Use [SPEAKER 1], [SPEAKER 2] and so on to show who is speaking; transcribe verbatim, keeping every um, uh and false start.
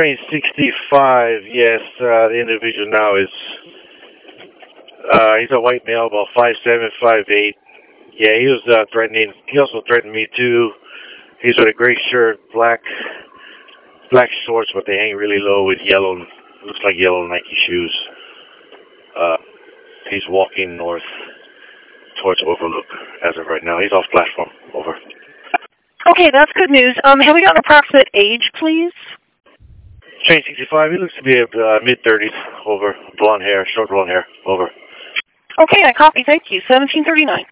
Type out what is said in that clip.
[SPEAKER 1] Train sixty-five, yes, uh, the individual now is, uh, he's a white male, about five seven, five eight. Yeah, he was uh, threatening, he also threatened me too. He's with a gray shirt, black, black shorts, but they hang really low with yellow, looks like yellow Nike shoes. Uh, he's walking north towards Overlook as of right now. He's off platform, over.
[SPEAKER 2] Okay, that's good news. Um, have we got an approximate age, please?
[SPEAKER 1] Train sixty-five, he looks to be uh, mid-thirties, over. Blonde hair, short blonde hair, over.
[SPEAKER 2] Okay, I copy. Thank you. seventeen thirty-nine.